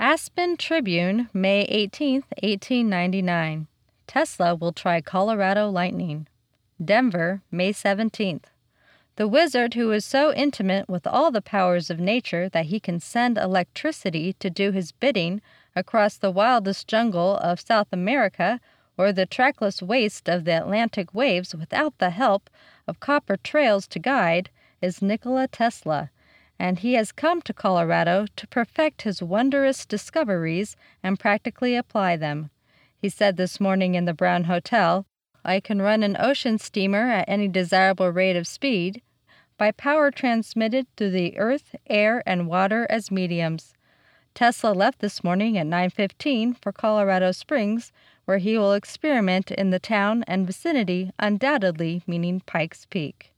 Aspen Tribune, May 18, 1899. Tesla will try Colorado lightning. Denver, May 17th. The wizard who is so intimate with all the powers of nature that he can send electricity to do his bidding across the wildest jungle of South America or the trackless waste of the Atlantic waves without the help of copper trails to guide is Nikola Tesla, and he has come to Colorado to perfect his wondrous discoveries and practically apply them. He said this morning in the Brown Hotel, "I can run an ocean steamer at any desirable rate of speed by power transmitted through the earth, air, and water as mediums." Tesla left this morning at 9:15 for Colorado Springs, where he will experiment in the town and vicinity, undoubtedly meaning Pikes Peak.